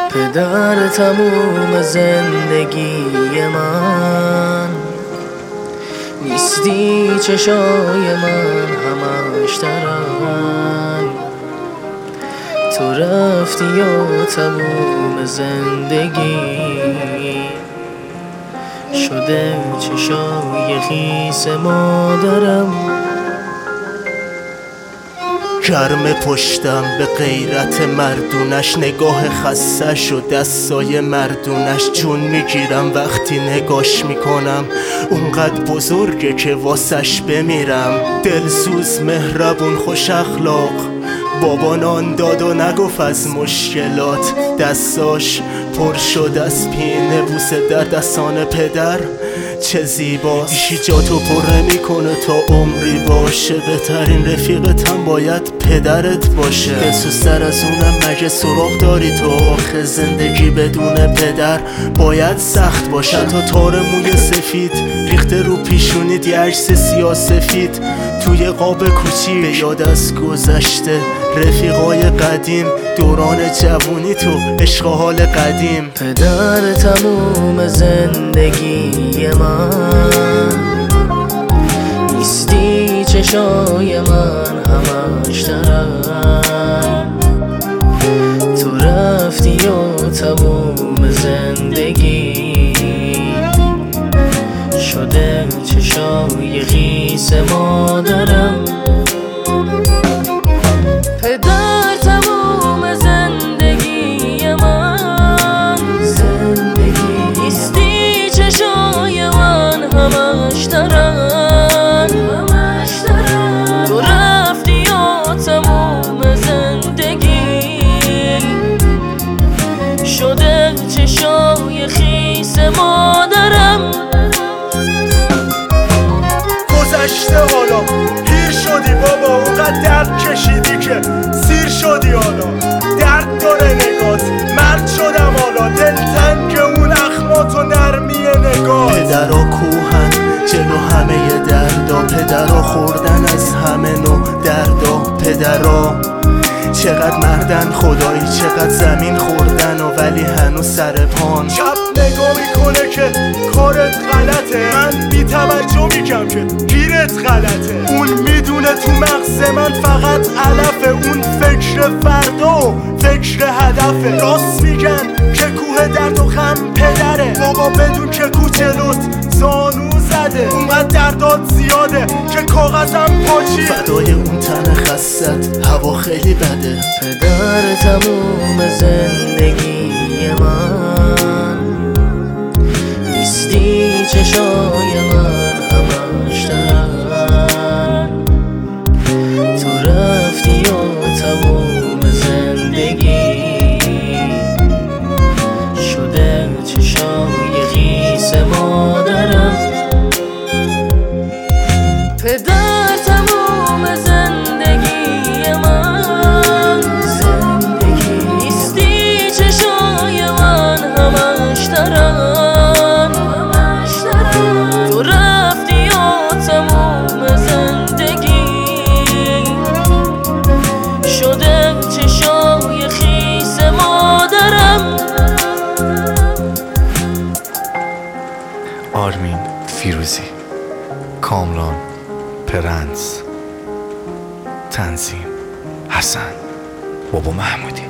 پدر تموم زندگی من نیستی، چشای من همش ترن تو رفتی و تموم زندگی شده چشای خیس مادرم. گرم پشتم به غیرت مردونش، نگاه خستش و دستای مردونش. جون میگیرم وقتی نگاش میکنم، اونقدر بزرگه که واسش بمیرم. دلسوز، مهربون، خوش اخلاق، بابا نان داد و نگفت از مشکلات. دستاش پر شد از پینه، بوسه در دستان پدر چه زیباست. ایشی جاتو پر نمیکنه تا عمری باشه، بهترین رفیقتم باید پدرت باشه. دلسوزتر از اونم مگه سراغ داری تو؟ آخه زندگی بدون پدر باید سخت باشه. تا تار موی سفید ریخته رو پیشونید، یه عکس سیاه سفید توی قاب کوچیک، به یاد از گذشته، رفیقای قدیم، دوران جوونی تو، عشق حال قدیم. پدر تموم زندگی من نیستی، چشای من همش ترن تو رفتی و تموم زندگی شده چشای خیس مادرم. پدر تموم زندگی من نیستی، چشای من همش ترن تو رفتی و تموم زندگی شده چشای خیس مادرم. گذشته حالا پیر شدی بابا، اونقدر درد کشیدی که سیر شدی. حالا درد داره نگات، مرد شدم حالا، دلتنگ اون اخمات و نرمی نگات. پدرها کوهن جلو همه دردا، پدرها خوردن از همه نوع دردا. پدرها چقدر مردن خدایی، چقدر زمین خوردن و ولی هنوز سر پان. شب نگاه میکنه که کارت غلطه، من بی توجه میگم که گیرت غلطه. اون میدونه تو مغز من فقط علفه، اون فکر فردا و فکر هدفه. راست میگن که کوه درد و غم پدره، بابا بدون که کوچلوت زانو زده. اونقدر دردات زیاده که کاغذم پاچی، فدای اون تن خستت هوا خیلی بده. پدر تموم زندگی من نیستی، چشای من همش ترن تو رفتی و تموم زندگی شده چشای خیس مادرم. پدر تموم زندگی من نیستی، چشای من همش ترن تو رفتی و تموم زندگی شده چشای خیس مادرم. آرمین فیروزی، کامران پرنس، تنظیم حسن، بابا محمودی.